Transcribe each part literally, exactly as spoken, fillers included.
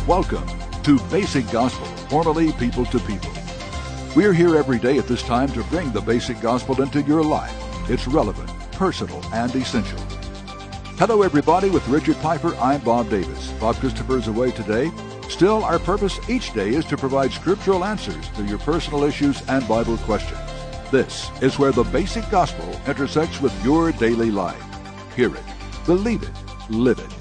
Welcome to Basic Gospel, formerly People to People. We're here every day at this time to bring the basic gospel into your life. It's relevant, personal, and essential. Hello, everybody. With Richard Piper, I'm Bob Davis. Bob Christopher is away today. Still, our purpose each day is to provide scriptural answers to your personal issues and Bible questions. This is where the basic gospel intersects with your daily life. Hear it, believe it, live it.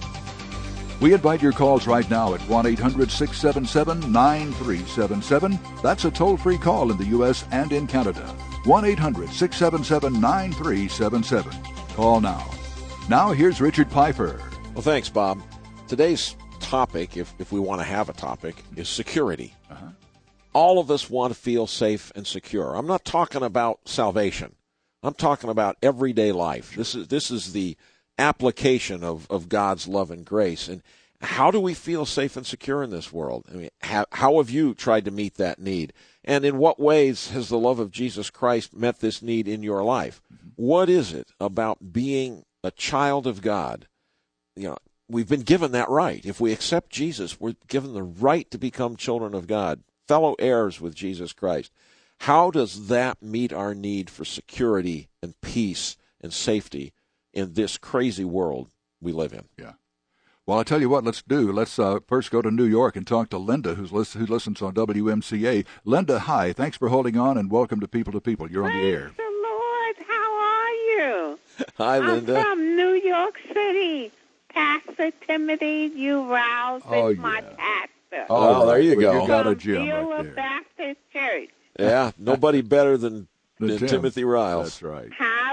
We invite your calls right now at one eight hundred six seven seven nine three seven seven. That's a toll-free call in the U S and in Canada. one eight hundred six seven seven nine three seven seven. Call now. Now here's Richard Piper. Well, thanks, Bob. Today's topic, if, if we want to have a topic, is security. Uh-huh. All of us want to feel safe and secure. I'm not talking about salvation. I'm talking about everyday life. This is this is the application of, of God's love and grace. And how do we feel safe and secure in this world? I mean, how, how have you tried to meet that need? And in what ways has the love of Jesus Christ met this need in your life? Mm-hmm. What is it about being a child of God? You know, we've been given that right. If we accept Jesus, we're given the right to become children of God, fellow heirs with Jesus Christ. How does that meet our need for security and peace and safety in this crazy world we live in? Yeah. Well, I'll tell you what, let's do. Let's uh, first go to New York and talk to Linda, who's listen, who listens on W M C A. Linda, hi. Thanks for holding on, and welcome to People to People. You're Praise on the air. the Lord. How are you? Hi, Linda. I'm from New York City. Pastor Timothy, you rouse oh, is yeah. my pastor. Oh, oh there you well, go. You got a From gem Beulah right there. Baptist Church. Yeah, nobody better than, than Tim. Timothy Riles. That's right.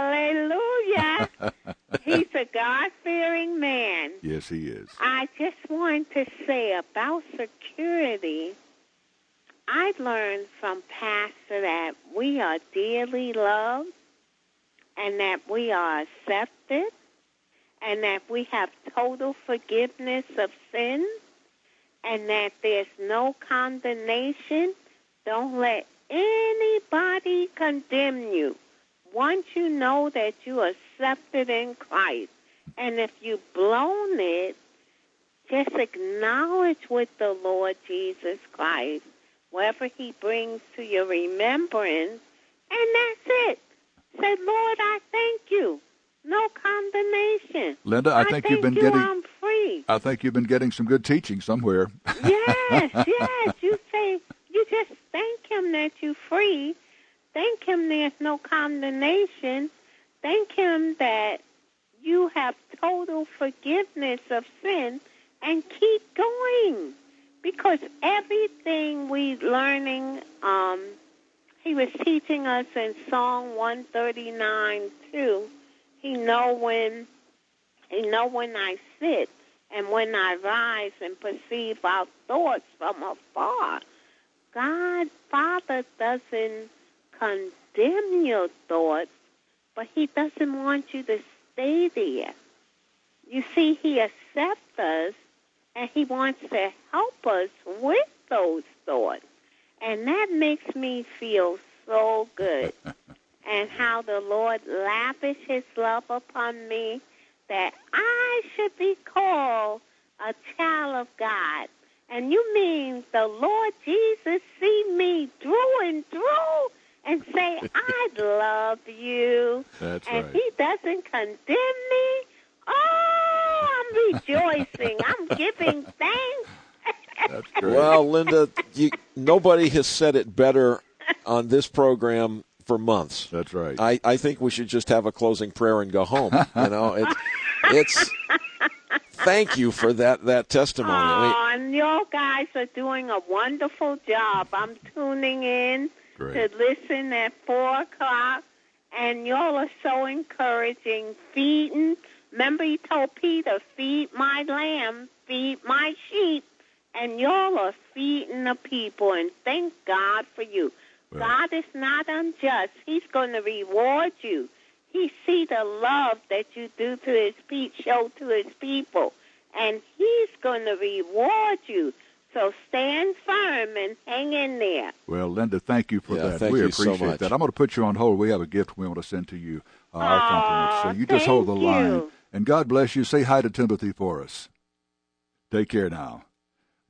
Hallelujah. He's a God-fearing man. Yes, he is. I just want to say about security, I've learned from Pastor that we are dearly loved and that we are accepted and that we have total forgiveness of sin and that there's no condemnation. Don't let anybody condemn you. Once you know that you are accepted in Christ, and if you've blown it, just acknowledge with the Lord Jesus Christ whatever he brings to your remembrance, and that's it. Say, Lord, I thank you. No condemnation. Linda, I, I think thank you've been you, getting. I'm free. I think you've been getting some good teaching somewhere. Yes, yes. You say you just thank him that you're free. Thank him there's no condemnation. Thank him that you have total forgiveness of sin, and keep going. Because everything we're learning, um, he was teaching us in Psalm one thirty-nine, too. He know when, he know when I sit and when I rise and perceive our thoughts from afar. God, Father, doesn't condemn your thoughts, but he doesn't want you to stay there. You see, he accepts us, and he wants to help us with those thoughts. And that makes me feel so good. And how the Lord lavished his love upon me, that I should be called a child of God. And you mean the Lord Jesus see me through and through and say, I love you. That's and right. he doesn't condemn me. Oh, I'm rejoicing. I'm giving thanks. That's great. Well, Linda, you, nobody has said it better on this program for months. That's right. I, I think we should just have a closing prayer and go home. You know, it's it's. Thank you for that that testimony. Oh, I mean, and you guys are doing a wonderful job. I'm tuning in Great. to listen at four o'clock, and y'all are so encouraging. Feeding. Remember, he told Peter, "Feed my lamb, feed my sheep," and y'all are feeding the people. And thank God for you. Well, God is not unjust. He's going to reward you. He see the love that you do to his people, show to his people, and he's going to reward you. So stand firm and hang in there. Well, Linda, thank you for Yeah, that. thank We you so appreciate much. that. I'm going to put you on hold. We have a gift we want to send to you, uh, our compliments. So you just hold the thank line. you. And God bless you. Say hi to Timothy for us. Take care now.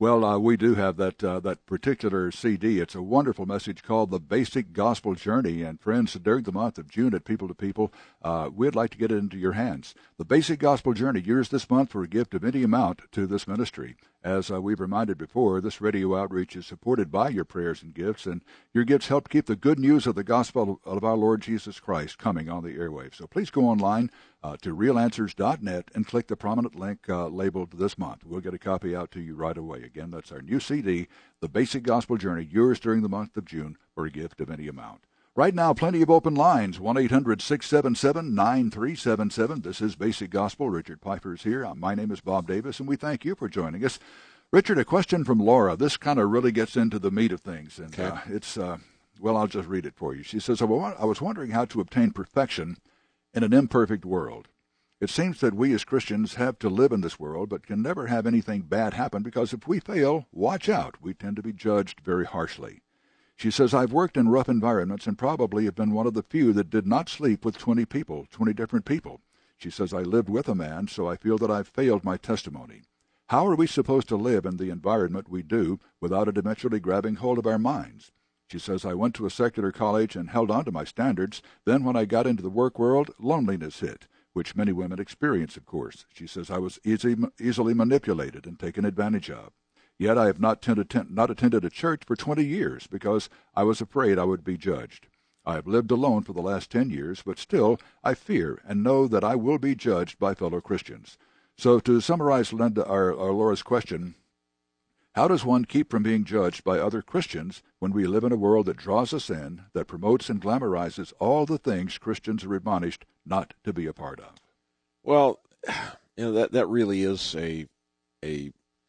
Well, uh, we do have that uh, that particular C D. It's a wonderful message called The Basic Gospel Journey. And friends, during the month of June at People to People, uh, we'd like to get it into your hands. The Basic Gospel Journey, yours this month for a gift of any amount to this ministry. As uh, we've reminded before, this radio outreach is supported by your prayers and gifts, and your gifts help keep the good news of the gospel of our Lord Jesus Christ coming on the airwaves. So please go online uh, to real answers dot net and click the prominent link uh, labeled this month. We'll get a copy out to you right away. Again, that's our new C D, The Basic Gospel Journey, yours during the month of June for a gift of any amount. Right now, plenty of open lines, one eight hundred six seven seven nine three seven seven. This is Basic Gospel. Richard Piper is here. My name is Bob Davis, and we thank you for joining us. Richard, a question from Laura. This kind of really gets into the meat of things, and okay. uh, it's, uh, well, I'll just read it for you. She says, I was wondering how to obtain perfection in an imperfect world. It seems that we as Christians have to live in this world, but can never have anything bad happen, because if we fail, watch out. We tend to be judged very harshly. She says, I've worked in rough environments and probably have been one of the few that did not sleep with twenty people, twenty different people. She says, I lived with a man, so I feel that I've failed my testimony. How are we supposed to live in the environment we do without it eventually grabbing hold of our minds? She says, I went to a secular college and held on to my standards. Then when I got into the work world, loneliness hit, which many women experience, of course. She says, I was easy, easily manipulated and taken advantage of. Yet I have not, tended, not attended a church for twenty years because I was afraid I would be judged. I have lived alone for the last ten years, but still I fear and know that I will be judged by fellow Christians. So to summarize Linda, our, our Laura's question, how does one keep from being judged by other Christians when we live in a world that draws us in, that promotes and glamorizes all the things Christians are admonished not to be a part of? Well, you know, that, that really is a a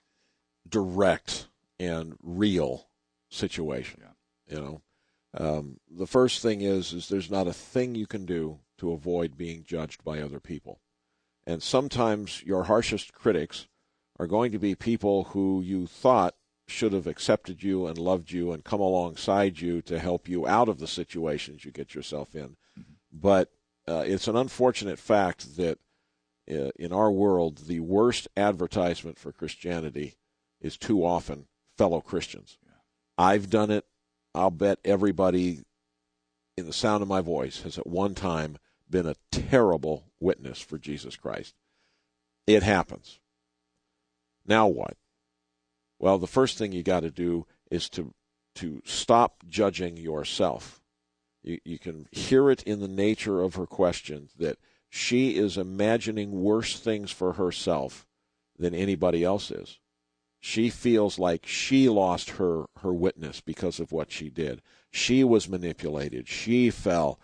direct and real situation. Yeah. You know, um, the first thing is is there's not a thing you can do to avoid being judged by other people. And sometimes your harshest critics are going to be people who you thought should have accepted you and loved you and come alongside you to help you out of the situations you get yourself in. Mm-hmm. But uh, it's an unfortunate fact that uh, in our world, the worst advertisement for Christianity is too often fellow Christians. Yeah. I've done it. I'll bet everybody in the sound of my voice has at one time been a terrible witness for Jesus Christ. It happens. Now what? Well, the first thing you got to do is to to stop judging yourself. You, you can hear it in the nature of her question that she is imagining worse things for herself than anybody else is. She feels like she lost her, her witness because of what she did. She was manipulated. She fell.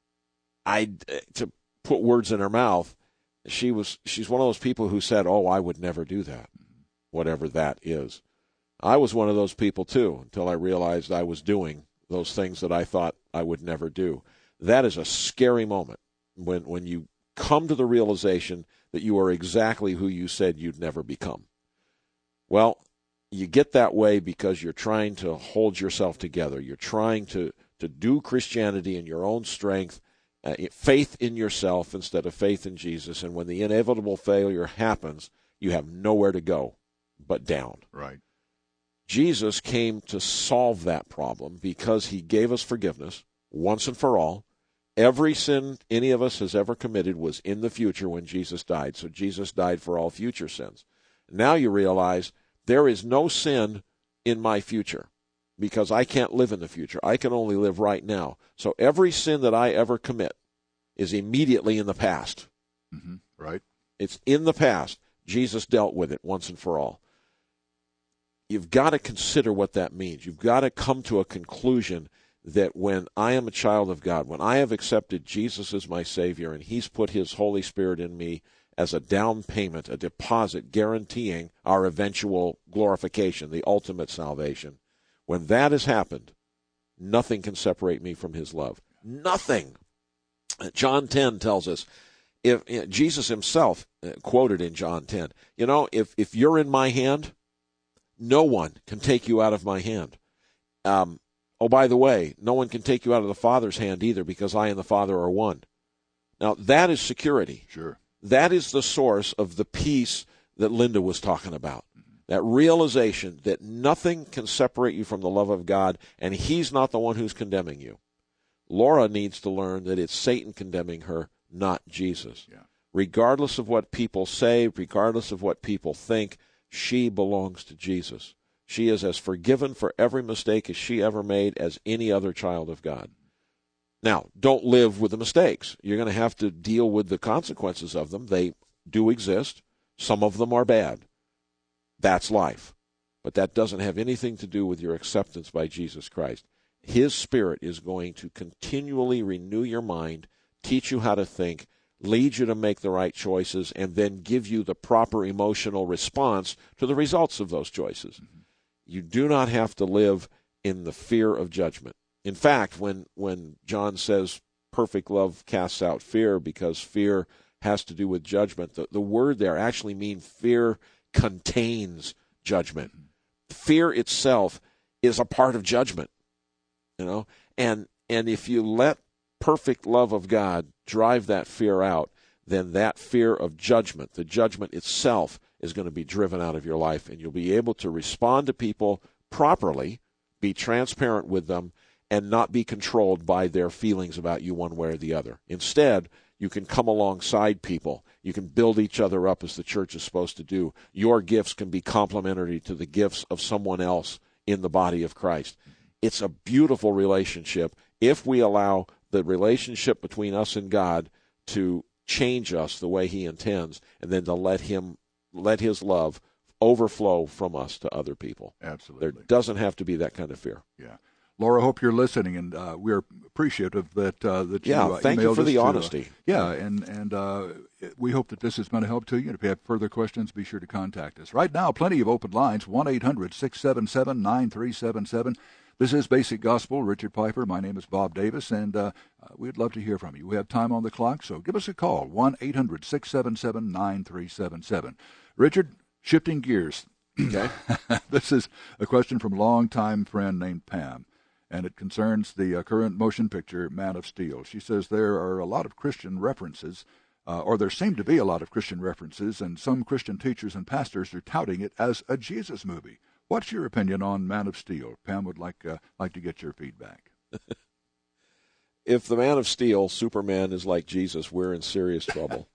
I, to put words in her mouth, she was she's one of those people who said, oh, I would never do that, whatever that is. I was one of those people, too, until I realized I was doing those things that I thought I would never do. That is a scary moment when, when you come to the realization that you are exactly who you said you'd never become. Well, you get that way because you're trying to hold yourself together. You're trying to, to do Christianity in your own strength, uh, faith in yourself instead of faith in Jesus. And when the inevitable failure happens, you have nowhere to go but down. Right. Jesus came to solve that problem because he gave us forgiveness once and for all. Every sin any of us has ever committed was in the future when Jesus died. So Jesus died for all future sins. Now you realize there is no sin in my future because I can't live in the future. I can only live right now. So every sin that I ever commit is immediately in the past. Mm-hmm. Right. It's in the past. Jesus dealt with it once and for all. You've got to consider what that means. You've got to come to a conclusion that when I am a child of God, when I have accepted Jesus as my Savior and he's put his Holy Spirit in me as a down payment, a deposit guaranteeing our eventual glorification, the ultimate salvation, when that has happened, nothing can separate me from his love. Nothing. John ten tells us, if you know, Jesus himself uh, quoted in John ten, you know, if, if you're in my hand, no one can take you out of my hand. Um, oh, by the way, no one can take you out of the Father's hand either because I and the Father are one. Now, that is security. Sure. That is the source of the peace that Linda was talking about. that realization that nothing can separate you from the love of God, and he's not the one who's condemning you. Laura needs to learn that it's Satan condemning her, not Jesus. Yeah. Regardless of what people say, regardless of what people think, she belongs to Jesus. She is as forgiven for every mistake as she ever made as any other child of God. Now, don't live with the mistakes. You're going to have to deal with the consequences of them. They do exist. Some of them are bad. That's life. But that doesn't have anything to do with your acceptance by Jesus Christ. His Spirit is going to continually renew your mind, teach you how to think, lead you to make the right choices, and then give you the proper emotional response to the results of those choices. Mm-hmm. You do not have to live in the fear of judgment. In fact, when, when John says perfect love casts out fear because fear has to do with judgment, the, the word there actually means fear contains judgment. Mm-hmm. Fear itself is a part of judgment. You know, and and if you let perfect love of God drive that fear out, then that fear of judgment, the judgment itself, is going to be driven out of your life, and you'll be able to respond to people properly, be transparent with them, and not be controlled by their feelings about you one way or the other. Instead, you can come alongside people. You can build each other up as the church is supposed to do. Your gifts can be complementary to the gifts of someone else in the body of Christ. It's a beautiful relationship if we allow the relationship between us and God to change us the way he intends, and then to let him let his love overflow from us to other people. Absolutely. There doesn't have to be that kind of fear. Yeah. Laura, hope you're listening, and uh, we're appreciative that uh, that you yeah, uh, thank you for the to, honesty. Uh, yeah, and and uh, we hope that this has been a help to you. And if you have further questions, be sure to contact us. Right now, plenty of open lines, one eight hundred six seven seven nine three seven seven. This is Basic Gospel. Richard Piper. My name is Bob Davis, and uh, we'd love to hear from you. We have time on the clock, so give us a call, one eight hundred six seven seven nine three seven seven. Richard, shifting gears. Okay. This is a question from a longtime friend named Pam, and it concerns the uh, current motion picture Man of Steel. She says there are a lot of Christian references, uh, or there seem to be a lot of Christian references, and some Christian teachers and pastors are touting it as a Jesus movie. What's your opinion on Man of Steel? Pam would like uh, like to get your feedback. If the Man of Steel, Superman, is like Jesus, we're in serious trouble.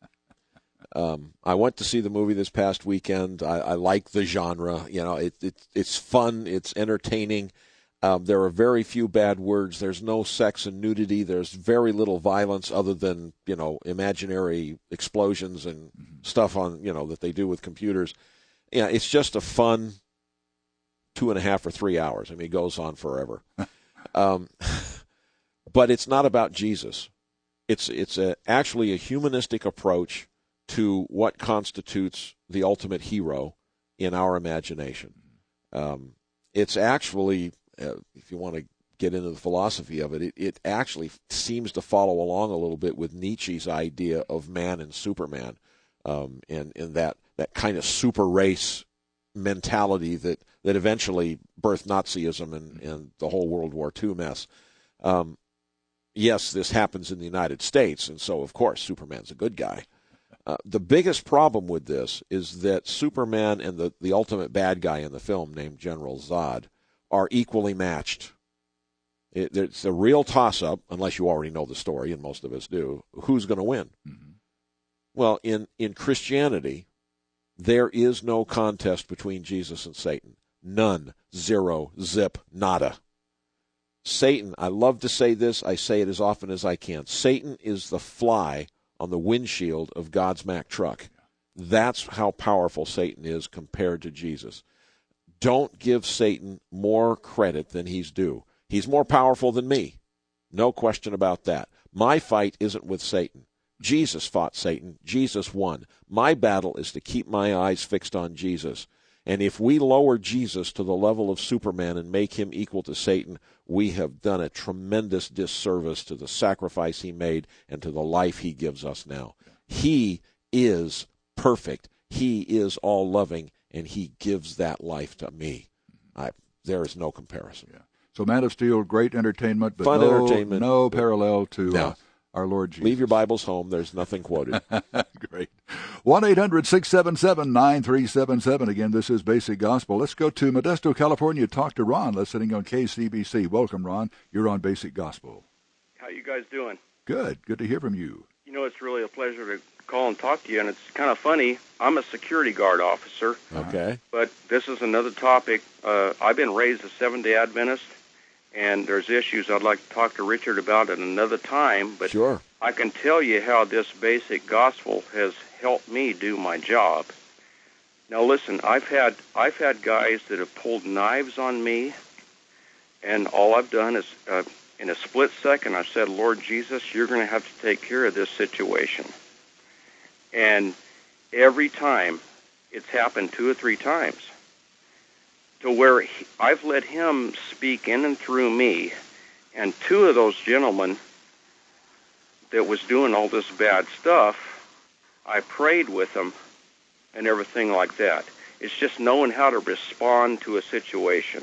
um, I went to see the movie this past weekend. I, I like the genre. You know, it, it it's fun. It's entertaining. Um, there are very few bad words. There's no sex and nudity. There's very little violence other than, you know, imaginary explosions and mm-hmm. stuff on, you know, that they do with computers. Yeah, it's just a fun two and a half or three hours. I mean, it goes on forever. um, but it's not about Jesus. It's it's a, actually a humanistic approach to what constitutes the ultimate hero in our imagination. Um, it's actually, uh, if you want to get into the philosophy of it, it, it actually seems to follow along a little bit with Nietzsche's idea of man and Superman, um, and, and that, that kind of super race mentality that, that eventually birthed Nazism and, and the whole World War Two mess. Um, yes, this happens in the United States, and so, of course, Superman's a good guy. Uh, the biggest problem with this is that Superman and the, the ultimate bad guy in the film, named General Zod, are equally matched. It, it's a real toss-up, unless you already know the story, and most of us do. Who's going to win? Mm-hmm. Well, in, in Christianity, there is no contest between Jesus and Satan. None. Zero. Zip. Nada. Satan, I love to say this, I say it as often as I can. Satan is the fly on the windshield of God's Mack truck. That's how powerful Satan is compared to Jesus. Don't give Satan more credit than he's due. He's more powerful than me. No question about that. My fight isn't with Satan. Jesus fought Satan. Jesus won. My battle is to keep my eyes fixed on Jesus. And if we lower Jesus to the level of Superman and make him equal to Satan, we have done a tremendous disservice to the sacrifice he made and to the life he gives us now. He is perfect. He is all-loving, and he gives that life to me. I, there is no comparison. Yeah. So Man of Steel, great entertainment, but Fun no, entertainment. no parallel to no. Uh, our Lord Jesus. Leave your Bibles home. There's nothing quoted. Great. one eight hundred six seven seven nine three seven seven. Again, this is Basic Gospel. Let's go to Modesto, California. Talk to Ron, listening on K C B C. Welcome, Ron. You're on Basic Gospel. How you guys doing? Good. Good to hear from you. You know, it's really a pleasure to call and talk to you, and it's kind of funny. I'm a security guard officer. Okay. But this is another topic. Uh, I've been raised a Seventh-day Adventist, and there's issues I'd like to talk to Richard about at another time. But sure. I can tell you how this basic gospel has helped me do my job. Now, listen, I've had I've had guys that have pulled knives on me, and all I've done is, uh, in a split second, I said, Lord Jesus, you're going to have to take care of this situation. And every time, it's happened two or three times, to where he, I've let him speak in and through me, and two of those gentlemen that was doing all this bad stuff, I prayed with them and everything like that. It's just knowing how to respond to a situation.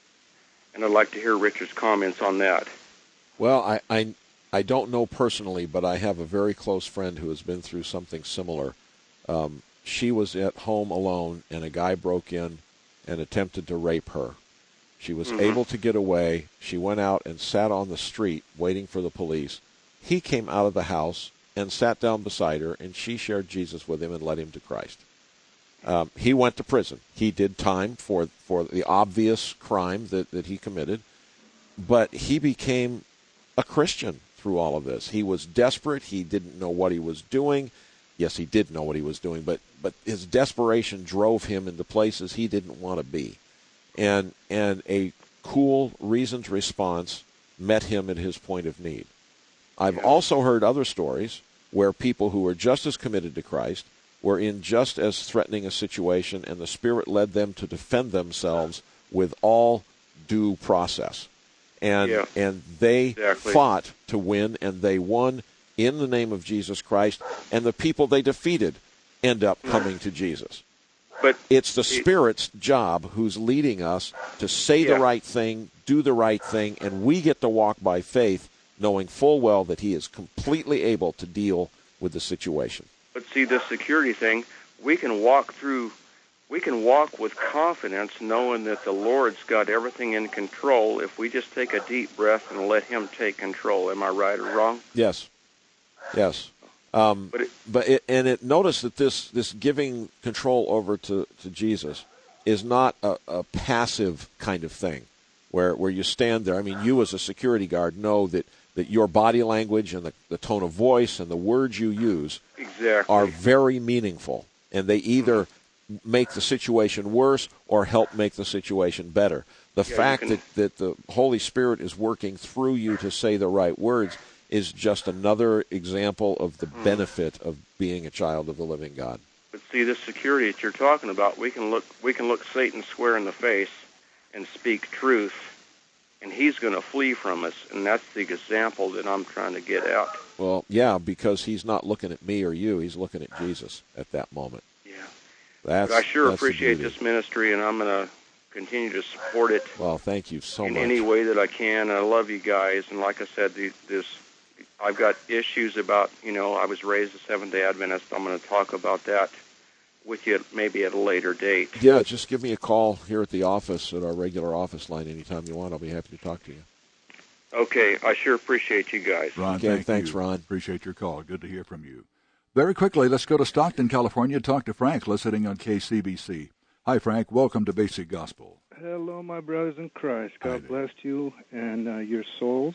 And I'd like to hear Richard's comments on that. Well, I, I, I don't know personally, but I have a very close friend who has been through something similar. Um, she was at home alone, and a guy broke in and attempted to rape her. She was mm-hmm. able to get away. She went out and sat on the street waiting for the police. He came out of the house and sat down beside her, and she shared Jesus with him and led him to Christ. Um, he went to prison. He did time for, for the obvious crime that, that he committed, but he became a Christian through all of this. He was desperate. He didn't know what he was doing. Yes, he did know what he was doing, but but his desperation drove him into places he didn't want to be. And and a cool, reasoned response met him at his point of need. I've also heard other stories where people who were just as committed to Christ were in just as threatening a situation, and the Spirit led them to defend themselves with all due process. And yeah, and they exactly. fought to win, and they won in the name of Jesus Christ, and the people they defeated end up coming to Jesus. But it's the Spirit's job who's leading us to say yeah. the right thing, do the right thing, and we get to walk by faith, knowing full well that he is completely able to deal with the situation. But see, this security thing, we can walk through, we can walk with confidence knowing that the Lord's got everything in control if we just take a deep breath and let him take control. Am I right or wrong? Yes. Yes. Um, but it, but it, and it notice that this, this giving control over to, to Jesus is not a, a passive kind of thing where, where you stand there. I mean, you as a security guard know that, that your body language and the, the tone of voice and the words you use exactly. are very meaningful, and they either make the situation worse or help make the situation better. The yeah, fact can... that, that the Holy Spirit is working through you to say the right words is just another example of the benefit of being a child of the living God. But see, this security that you're talking about, we can look we can look Satan square in the face and speak truth, and he's going to flee from us, and that's the example that I'm trying to get at. Well, yeah, because he's not looking at me or you. He's looking at Jesus at that moment. Yeah. That's, but I sure that's appreciate this ministry, and I'm going to continue to support it. Well, thank you so in much. In any way that I can. I love you guys, and like I said, the, this I've got issues about, you know, I was raised a Seventh-day Adventist. I'm going to talk about that with you maybe at a later date. Yeah, just give me a call here at the office, at our regular office line anytime you want. I'll be happy to talk to you. Okay, I sure appreciate you guys. Ron, okay, thank thanks, you. Ron. Appreciate your call. Good to hear from you. Very quickly, let's go to Stockton, California, talk to Frank, listening on K C B C. Hi, Frank. Welcome to Basic Gospel. Hello, my brothers in Christ. God bless you and uh, your souls.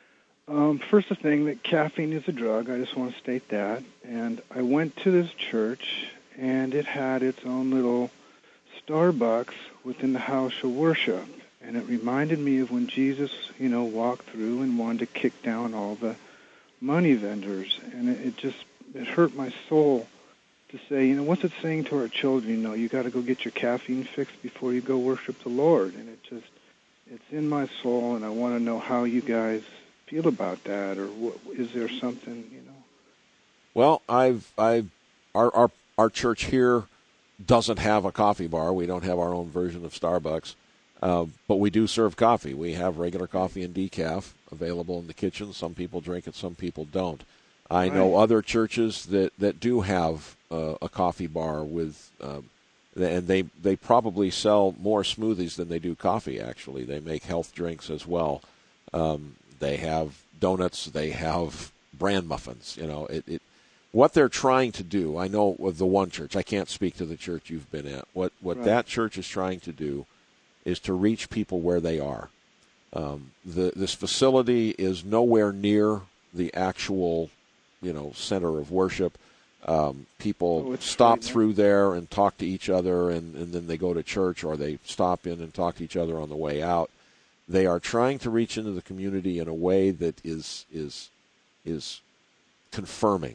Um, first, the thing that caffeine is a drug. I just want to state that. And I went to this church, and it had its own little Starbucks within the house of worship. And it reminded me of when Jesus, you know, walked through and wanted to kick down all the money vendors. And it, it just, it hurt my soul to say, you know, what's it saying to our children? You know, you got to go get your caffeine fixed before you go worship the Lord. And it just, it's in my soul, and I want to know how you guys feel about that, or what, is there something, you know? Well, I've, I've, our, our, our church here doesn't have a coffee bar. We don't have our own version of Starbucks, uh, but we do serve coffee. We have regular coffee and decaf. available in the kitchen. Some people drink it, some people don't. I Right. know other churches that, that do have uh, a coffee bar with, um, and they, they probably sell more smoothies than they do coffee, actually. They make health drinks as well. Um, they have donuts. They have bran muffins. You know, it, it what they're trying to do, I know with the one church, I can't speak to the church you've been at. What, what Right. that church is trying to do is to reach people where they are. Um, the, this facility is nowhere near the actual, you know, center of worship. Um, people Oh, it's stop right now. through there and talk to each other, and, and then they go to church, or they stop in and talk to each other on the way out. They are trying to reach into the community in a way that is is is confirming.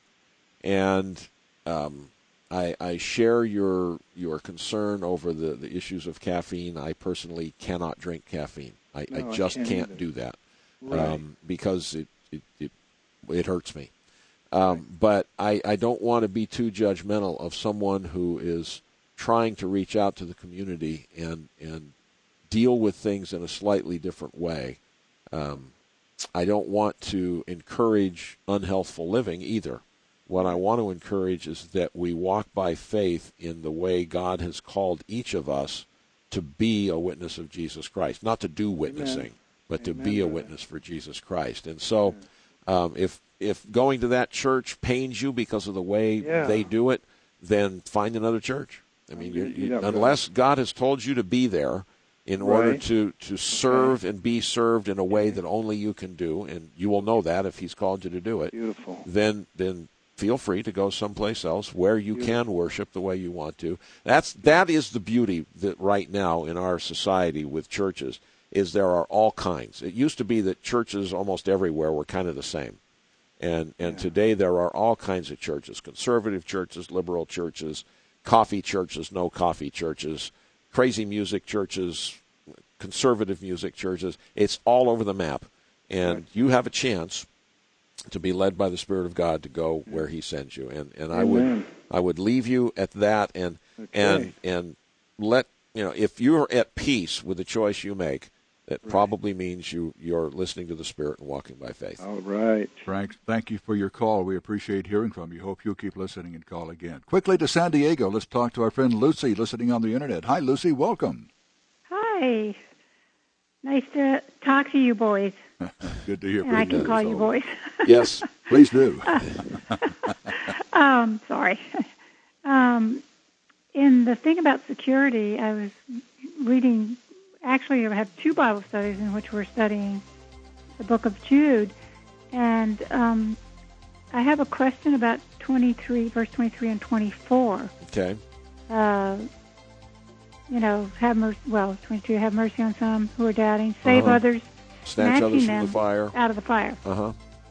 And um, I, I share your your concern over the, the issues of caffeine. I personally cannot drink caffeine. I, No, I I just can't can't either. do that Right. um, because it it, it it hurts me. Um, but I, I don't want to be too judgmental of someone who is trying to reach out to the community and and deal with things in a slightly different way. Um, I don't want to encourage unhealthful living either. What I want to encourage is that we walk by faith in the way God has called each of us to be a witness of Jesus Christ, not to do witnessing, Amen. but to Amen, be a brother. witness for Jesus Christ. And so um, if if going to that church pains you because of the way Yeah. they do it, then find another church. I mean, you, you, Yeah, brother. unless God has told you to be there in order Right. to, to serve and be served in a way that only you can do, and you will know that if he's called you to do it, Beautiful. then then feel free to go someplace else where you can worship the way you want to. That's that is the beauty that right now in our society with churches is there are all kinds. It used to be that churches almost everywhere were kind of the same. And and Yeah. today there are all kinds of churches, conservative churches, liberal churches, coffee churches, no coffee churches, crazy music churches, conservative music churches. It's all over the map. And Right. you have a chance to be led by the Spirit of God to go where he sends you. And and I would Amen. I would leave you at that and Okay. and and let you know, if you're at peace with the choice you make, that Right. probably means you, you're listening to the Spirit and walking by faith. All right. Frank, thank you for your call. We appreciate hearing from you. Hope you'll keep listening and call again. Quickly to San Diego. Let's talk to our friend Lucy listening on the Internet. Hi, Lucy. Welcome. Hi. Nice to talk to you boys. Good to hear And from I you. can call you boys. Yes. Please do. um, sorry. Um, in the thing about security, I was reading, actually I have two Bible studies in which we're studying the book of Jude. And um, I have a question about twenty-three, verse twenty-three and twenty-four. Okay. Uh, you know, have mercy, well, twenty-two, have mercy on some who are doubting, save Uh-huh. others, Snatch others snatching from the them fire. out of the fire. Uh-huh.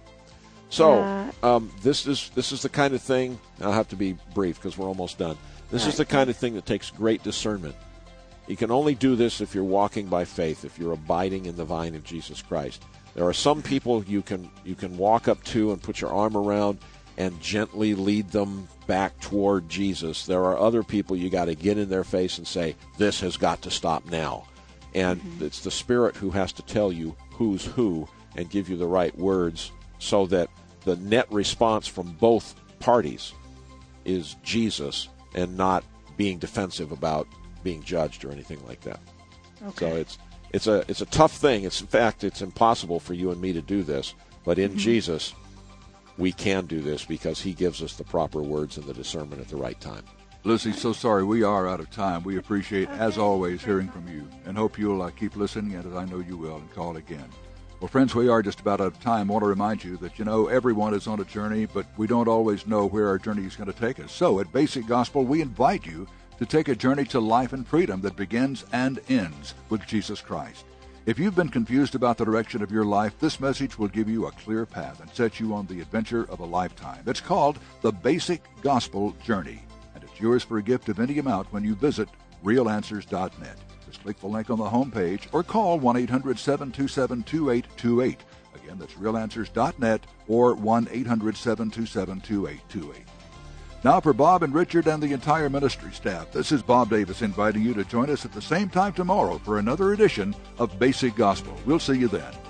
So, Uh, um, this is this is the kind of thing, I'll have to be brief because we're almost done. This is Right. the kind of thing that takes great discernment. You can only do this if you're walking by faith, if you're abiding in the vine of Jesus Christ. There are some people you can you can walk up to and put your arm around and gently lead them back toward Jesus. There are other people you got to get in their face and say, this has got to stop now. And it's the Spirit who has to tell you who's who and give you the right words so that the net response from both parties is Jesus and not being defensive about being judged or anything like that. okay. So it's it's a it's a tough thing. It's in fact it's impossible for you and me to do this, but in Jesus we can do this because he gives us the proper words and the discernment at the right time. Lucy, so sorry we are out of time. We appreciate, as always, hearing from you and hope you'll uh, keep listening, and as I know you will, and call again. Well, friends, we are just about out of time. I want to remind you that, you know, everyone is on a journey, but we don't always know where our journey is going to take us. So at Basic Gospel, we invite you to take a journey to life and freedom that begins and ends with Jesus Christ. If you've been confused about the direction of your life, this message will give you a clear path and set you on the adventure of a lifetime. It's called the Basic Gospel Journey, and it's yours for a gift of any amount when you visit real answers dot net. Just click the link on the home page or call one eight hundred seven two seven two eight two eight. Again, that's real answers dot net or one eight hundred seven two seven two eight two eight. Now for Bob and Richard and the entire ministry staff, this is Bob Davis inviting you to join us at the same time tomorrow for another edition of Basic Gospel. We'll see you then.